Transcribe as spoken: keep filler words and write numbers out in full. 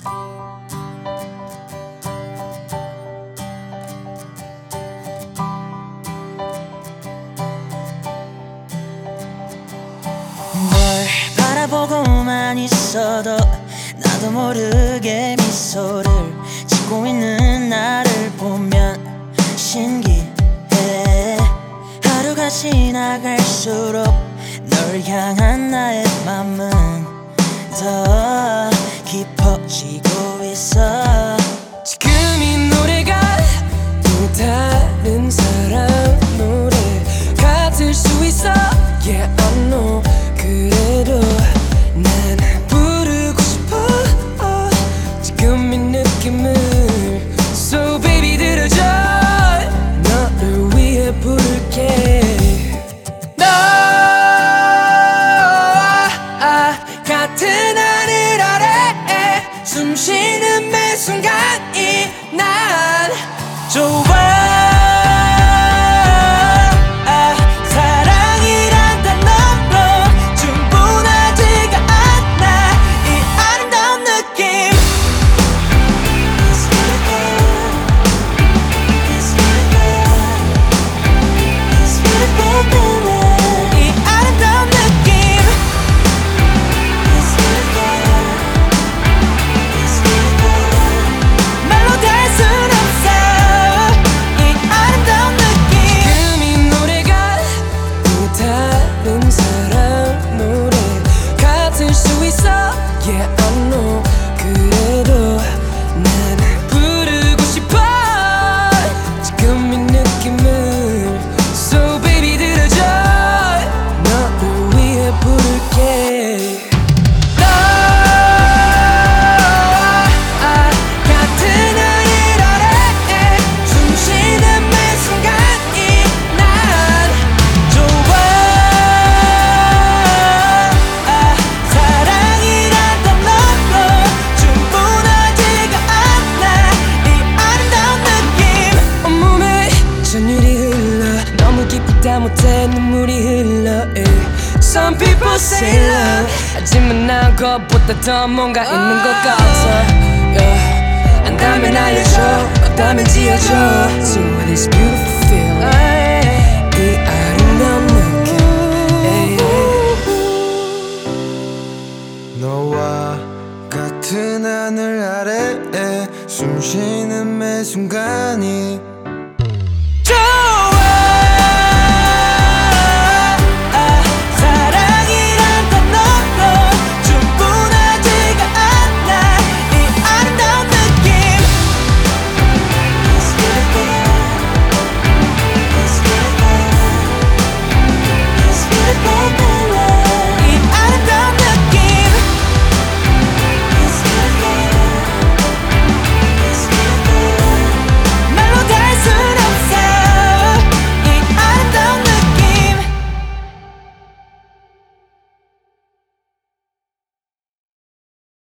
널 바라보고만 있어도 나도 모르게 미소를 짓고 있는 나를 보면 신기해. 하루가 지나갈수록 널 향한 나의 맘은 더 깊어지고 있어. 지금 이 노래가 또 다른 사람 노래 같을 수 있어. Yeah I know. 그래도 난 부르고 싶어. oh, 지금 이 느낌을. So baby 들어줘. 너를 위해 부를게. 너 같은 하늘 아래에 숨쉬는 매 순간이 난 좋아. Yeah, I know. 그래도 난 부르고 싶어. 지금 이 느낌을. So baby 들어줘. 너를 위해 부를게. 너 같은 하늘 아래에 숨쉬는 매 순간이 난 좋아. 못해 눈물이 흘러. eh. Some people say love, 하지만 난 그것보다 더 뭔가 있는 것 같아. yeah. 안다면 알려줘, 없다면 지어줘. So this beautiful feeling, 이 아름다운 느낌. hey, hey. 너와 같은 하늘 아래에 숨쉬는 매 순간이